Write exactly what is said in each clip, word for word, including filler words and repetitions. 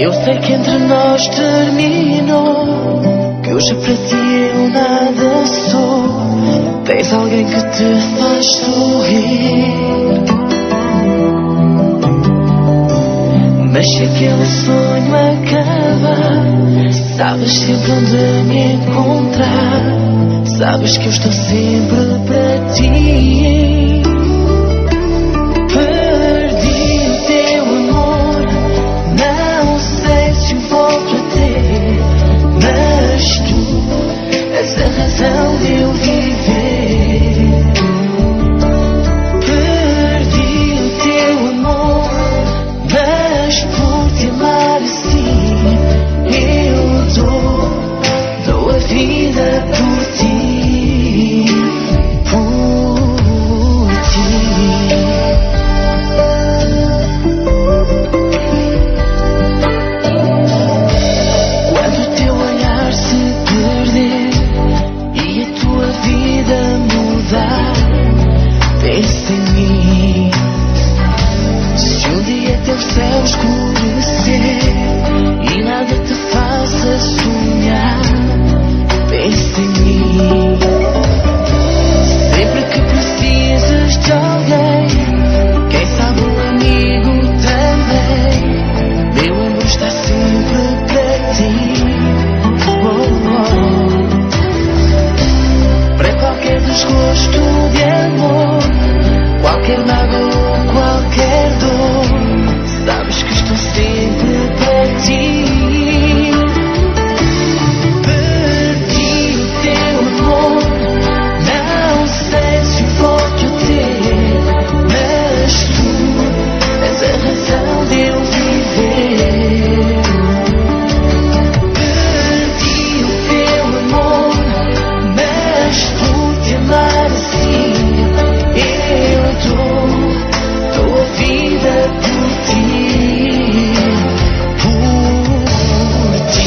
Eu sei que entre nós terminou, que hoje para ti eu nada sou. Tens alguém que te faz sorrir, mas se aquele sonho acaba, sabes sempre onde me encontrar. Sabes que eu estou sempre para ti. Perdi o teu amor, não sei se o volto a ter, mas tu és a razão de eu viver. Perdi o teu amor, mas por te amar assim, eu dou, dou a vida por ti. Pensa em mim, se um dia teu céu escurecer e nada te faça sonhar, pensa em mim. Sempre que precisas de alguém, quem sabe um amigo também, meu amor está sempre para ti. Oh, oh. Para qualquer desgosto de amor, qualquer mágoa ou qualquer dor, sabes que estou sempre para ti. Perdi o teu amor, não sei se volto a ter, mas tu és a razão de eu viver. Perdi o teu amor, mas por te amar assim, eu dou, dou a vida por ti, por ti.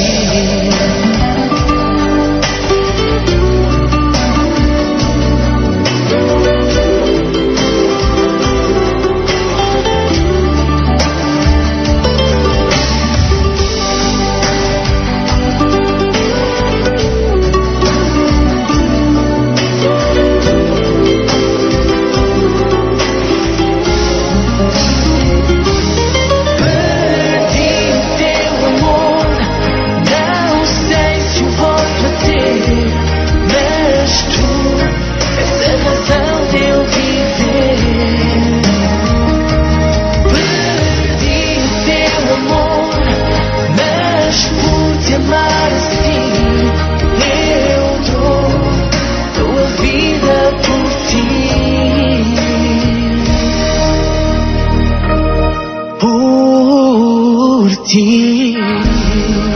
Por ti.